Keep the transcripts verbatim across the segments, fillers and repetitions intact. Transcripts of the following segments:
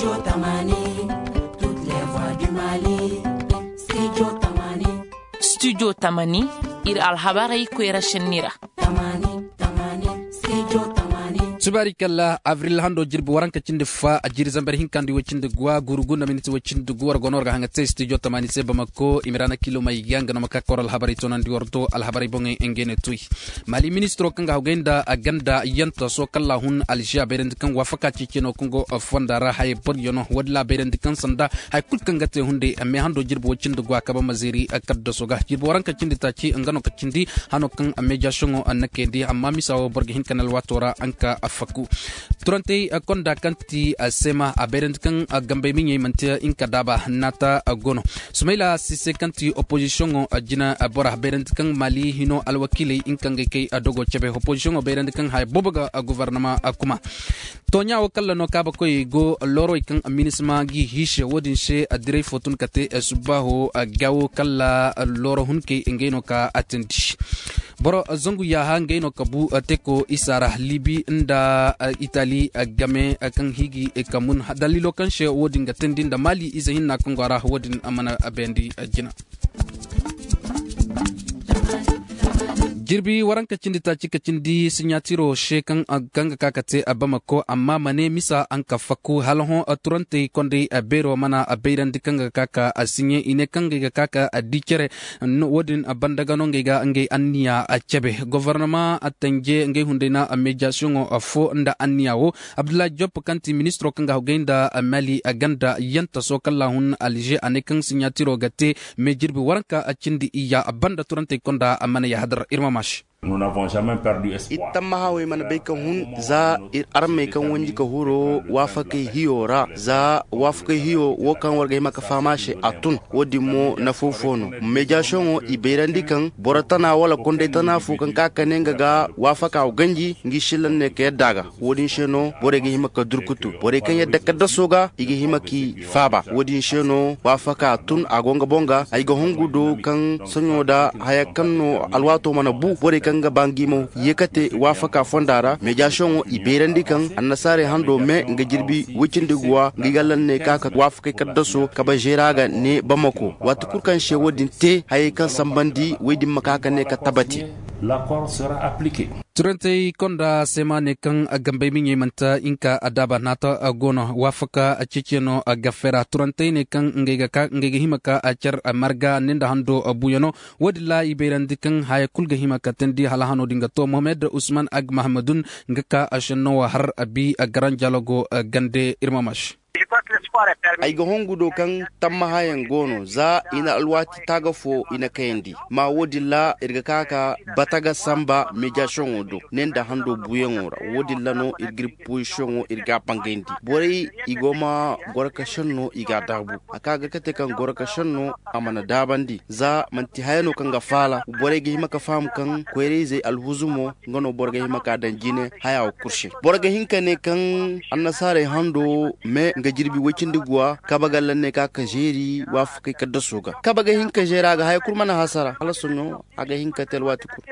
Studio Tamani, toutes les voix du Mali. Studio Tamani. Studio Tamani, ir alhabarai kwera shenira. Tamani, Tamani, Studio Tamani. Tubarikalla avril hando jirbi waranka cinde fa ajiri zambar hinkandi wacinde gwa gurugunda miniti wacinde gwa gonorga hangate studio tamani seba mako imirana kilo mai yanga namaka koral habari tonandi warto al habari bonge engene tuy mali ministro kanga hugenda aganda yanta so kala hun alja berend kan wafaka cikino kungo fondara hay pod yono wadla berend kan sanda hay kulkanga te hunde me hando jirbi wacinde gwa kaba maziri akaddo soga jirbi waranka cinde taci ngano kacindi hano kan ameja shongo annakendi amma misawo borge hinkanal watora anka faku turante konda kanti sema aberend kan gambe minye mantia inkadaba nata gono sumaila sise kanti opposition jina bora aberend kan mali hino alwakili inkange kay adogo chebe opposition aberend kan hay bobaga gouvernement akuma tonya wakalla no kaba koy go loro kan minisma gi hishe wodin she adire fotun kate subaho gawo kala loro hunke ngeno ka atendi boro zongu ya hangeno kabu teko isara libi nda Itali game kan higi kamun dalilo kan she wodin ga tendin da mali izahin na kan gwara wodin amana abendi jina jirbi waranka cindi ta cika cindi sinyatiro shekan ganga kakate abamako amma mane misa an kafaku halho turante konde abero mana abeiran dikanga kaka asinye ine kanga kaka adikere wodin abandaga no ngega ange anniya achebe gouvernement atenge nge hundena mediation afo nda anniyawo Abdullah Diop kanti ministro kanga hugenda mali aganda yanta so kala hun alje anekan sinyatiro gate me jirbi waranka acindi iya abanda turante konda amana ya hadar irma Nous n'avons jamais perdu espoir. Itamma hawe man baykan hun za ir arme kan wanji ka huro wafaka hiyora za wafaka hiyo wokan warga maka famashe atun wodi mo na fofono meja shongo iberandi kan boratana wala konde tana fu kan kaka nenga ga wafaka ganji ngi shilan ne ke daga wodin sheno borege himaka durkutu bore kan yadda kadda soga igi himaki faba wodin sheno wafaka atun agonga bonga ay ga hongudo kan sonyoda hayakanno alwato mana bu bore kan nga bangi mo yekate wafaka fondara mediation iberandi kan annasare hando me nga jirbi wicinde guwa ngigalan ne kaka wafaka kaddaso kaba jeraga ne bamako watu kurkan she wodin te hay kan sambandi wedi makaka ne ka tabati l'accord sera appliqué. turante konda semane kan gambe minye manta inka adaba nata gono wafaka achiceno gafera turante ne kan ngega ka ngega himaka achar marga nenda hando buyano wadla iberandi kan hay kulga himaka tendi halahano dinga to Mohamed Usman Ag Mahamadun ngaka ashano har abi garan jalogo gande irmamash ay ga hongudo kan tamma hayan gono za ina alwati tagafo ina kayandi ma wodilla irga kaka bataga samba mediation odo nenda hando buyengora wodilla no irgir position irga pangendi bore igoma gorka shanno iga dabu akaga kate kan gorka shanno amana dabandi za manti hayano kan ga fala bore gi himaka fam kan kwereze alhuzumo ngono borga himaka danjine haya kurshe borga hinkane kan annasare hando me nga jirbi wacindi guwa kabagal ne ka kajeri wafkai kadda soga kabaga hinka jera ga hay kurmana hasara ala sunno aga hinka telwati kur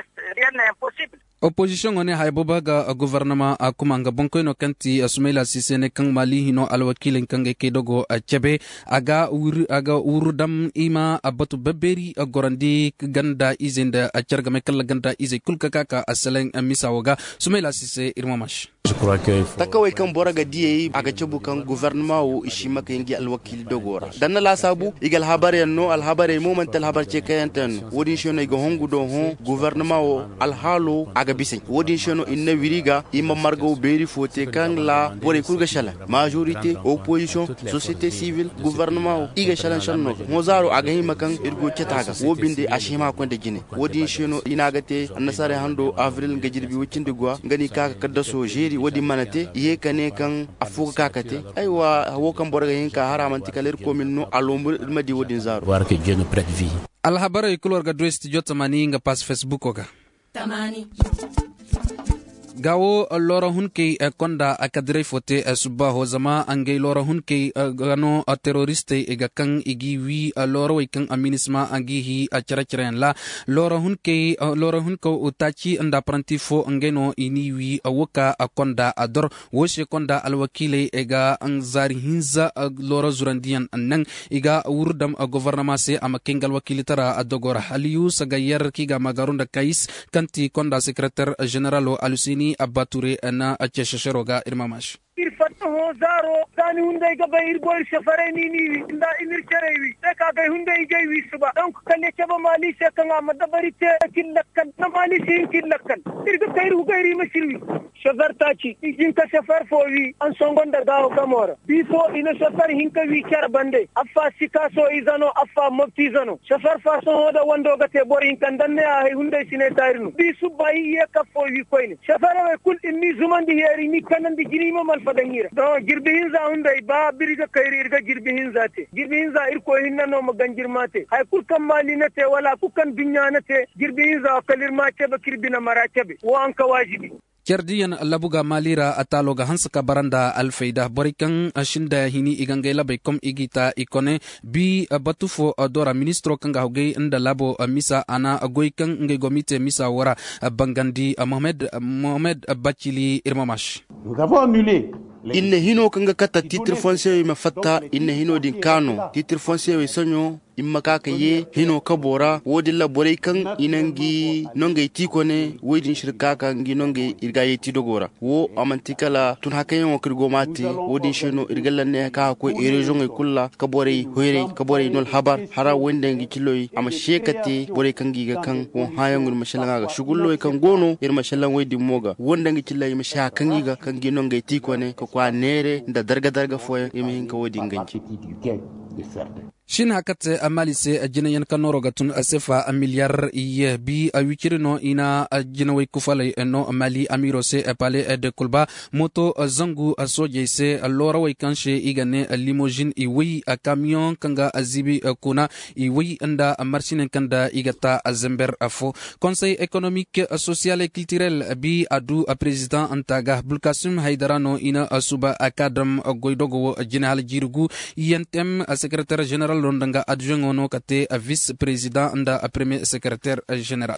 opposition one hay bobaga gouvernement akuma nga bonko no kanti Sumaila Cissé ne kan mali hino alwakil kan ke dogo chebe aga ur aga urudam ima abatu baberi gorandi ganda izinda acharga mekal ganda izay kulka kaka asalen misawoga Sumaila Cissé irmamash Je crois que takawai kan boraga diye aga cebu kan gouvernement wo ishima kan gi alwakil dogora dan la sabu igal habare no al habare moment al habar ce kayantan wodi shono go hongudo hon gouvernement wo al halo aga bisay wodi shono inna wiriga imma margo beri fote kan la bore kurga shala majorité opposition société civile gouvernement wo iga shala shanno mozaro aga hima kan irgo cetaga wo binde ashima ko de gine wodi shono inagate annasare hando avril ngajirbi wicinde gwa ngani kaka kadda so jeri wodi manate ye kane kan afuka kakate aywa wo kan borga hinka haramanti kaler commune alombur madi wodin zaro voir que Dieu nous prête vie. al habara ikulor ga dwesti jotamani nga pas Facebook oga Tamani. gawo lora hunke konda akadre fote suba hozama angay lora hunke gano terroriste ega kan igi wi lora way kan aminisma angihi acharacharen la lora hunke lora hunko utachi anda prantifo angeno ini wi awoka konda ador woshe konda alwakile ega angzari hinza lora zurandian nang iga wurdam gouvernement se amakengal wakilitara adogora haliyu sagayar kiga magarunda kais kanti konda secrétaire général alusini abature na acheshesheroga irmamash irfatto zaro tani hunday ga bayir boy safareni ni inda inir cherewi ka ga hunday jey wi suba donc kalle chaba mali se kanga madabarite killakan na mali se killakan irga kayru gayri mashirwi shafar tachi in ka shafar fowi an songon da gawo kamora bifo ina shafar hinka wi char bande affa sikaso izano affa mabtizano shafar faso hoda wando ga te borin kan danne ay hunday sine tayrnu bi subai ye ka fowi koyne shafar way kul inni zumandi heri ni kanandi jinima mal fadangira don girbihin za hundai ba birga kairi irga girbihin za te girbihin za irko hinna no maganjir mate hay kul kan mali na te wala ku kan dunya na te girbihin za kalir ma te ba kirbina maracabe wa an ka wajibi kerdiyan labuga malira ataloga hansaka baranda alfeida borikan ashinda hini igangela baykom igita ikone bi batufo dora ministro kanga hogay nda labo misa ana goikan ngai gomite misa wara bangandi Mohamed Mohamed Bachili irmamash nous avons annulé inne hino kanga kata titre foncier ma fatta inne hino din kano titre foncier sanyo imma kaka ye hino kabora wodi la boray kan inangi nongay tikone wodi shirka kan ngi nongay irga yeti dogora wo amantikala tun hakayen wakirgo mati wodi shino irgalla ne ka ko region e kulla kabore hoyre kabore nol habar hara wende ngi kiloy ama shekati boray kan giga kan won hayangul mashalanga ga shugullo kan gono ir mashalan wodi moga wonda ngi killay ma sha kan giga kan ngi nongay tikone ko kwa nere da darga darga foye imi hinka wodi nganci shin hakate amalise ajinayan kanoro gatun asefa a miliar iye bi a wikirino ina ajinawai kufalay no mali amiro se pale de kulba moto zangu soje se lora way kanshe igane limousine iwi a camion kanga azibi kuna iwi anda marchinen kanda igata azember afo conseil économique social et culturel bi adu a président antaga bulkasum haydarano ina suba akadam goidogo jinal jirugu yentem secrétaire général londanga adjoint ono kate vice président nda premier secrétaire général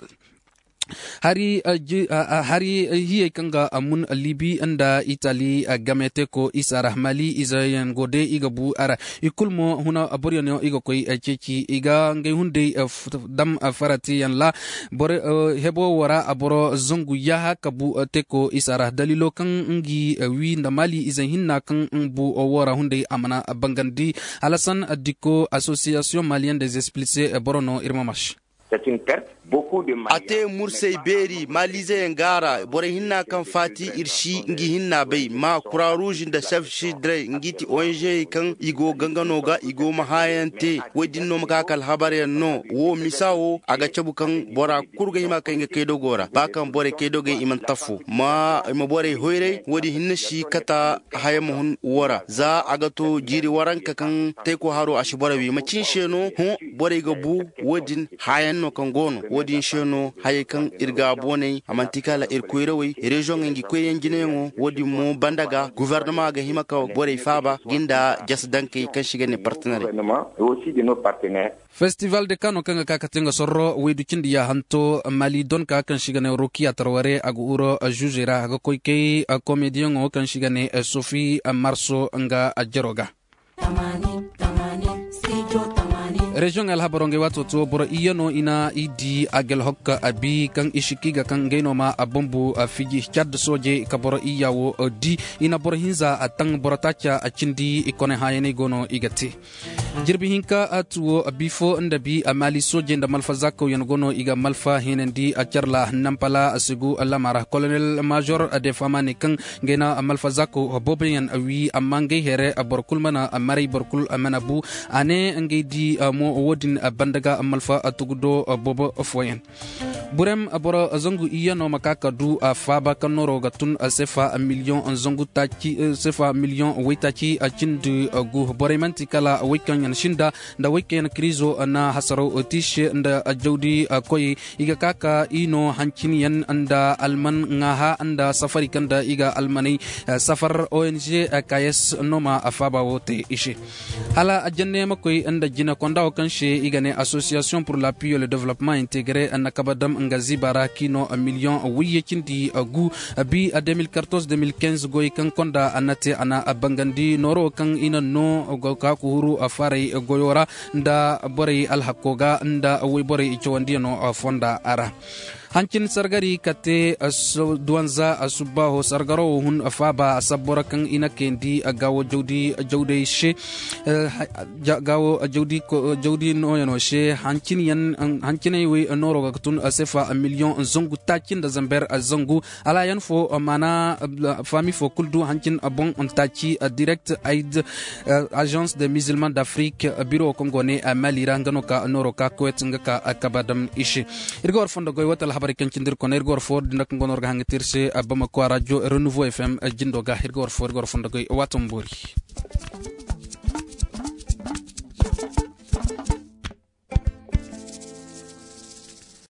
hari uh, hari hiye kanga amun libi anda Italy uh, gamete ko isara mali izayan gode igabu ara ikulmo huna aboriono igo koy uh, ceci iga ngay hunde uh, dam uh, farati yan la bore uh, hebo wara aboro zongu yaha kabu uh, teko isara dalilo kan ngi uh, wi nda mali izan hinna kan bu uh, wara hunde amana uh, bangandi alasan uh, diko association malienne des explicés uh, borono irmamash c'est une perte. Ate mursei beri malize ngara bore hinna kan fati irshi ngi hinna bai ma kura rouge da chef shidre ngiti O N G kan igo gangano ga igo mahayante wedin no makakal habare no wo misawo aga chabu kan bora kurga hima kan ga kedo gora ba kan bore kedo ga iman tafu ma ma bore hoire wodi hinna shi kata hayamuhun wora za aga to jiri waranka kan te ko haro ashibora wi macin sheno ho bore ga bu wodin hayan no kan gono wodin sheno hayekan irga bone amantikala irkoirewi region ngi koyen jinengo wodi mo bandaga gouvernement ga himaka bore faba ginda jas danke kan shigane partenaire aussi de nos partenaires. Festival de Kano kanga kakatenga sorro wedu kindi ya hanto mali don ka kan shigane roki atarware aguro jujera ga koike comedian o kan shigane Sophie Marso nga ajeroga tamani tamani studio tamani region al habaronge wato to boro iyano ina idi agel hokka abi kan ishikiga kan geno ma abombu fiji chad soje ka boro iyawo di ina boro hinza atang borotacha achindi ikone hayene gono igati jirbi hinka atuwo bifo ndabi amali soje nda malfa zakko yon gono iga malfa henendi acharla nampala asigu alamara colonel major de famane kan gena malfa zakko boben awi amange here aborkulmana amari borkul amanabu ane ngedi mo wodin bandaga malfa atugudo bobo foyen burem abora zangu iya no makaka du faba kanoro gatun sefa million zangu tachi sefa million waitachi chindu gu boremanti kala wekan shinda nda wekan krizo na hasaro tishe nda jawdi koy iga kaka ino hanciniyan anda alman ngaha anda safari kanda iga almani safar O N G kayes noma afaba wote ishe hala ajanne makoy anda jina konda kanshe igane association pour l'appui et le développement intégré an kabadam ngazi bara kino million wiye cindi gu bi deux mille quatorze deux mille quinze goy kan konda anate ana bangandi noro kan ina no go ka kuhuru afare goyora nda bore al hakoga nda wi bore ichwandi no fonda ara hancin sargari kate duanza asubaho sargaro hun afaba sabora kan ina kendi gawo jodi jodi she gawo jodi jodi no yano she hancin yan hancin wi noro gatun asefa million zongu takin da zamber azangu ala yan fo mana fami fo kuldu hancin abon on tachi direct aid agence des musulmans d'Afrique bureau congolais Mali rangano ka noro ka kwet ngaka akabadam ishi irgor fondo goy watal barikan cindir koner gor ford nak ngonor ga hangitirse abama ko radio renouveau F M jindo ga hirgor ford gor fonda goy watum bori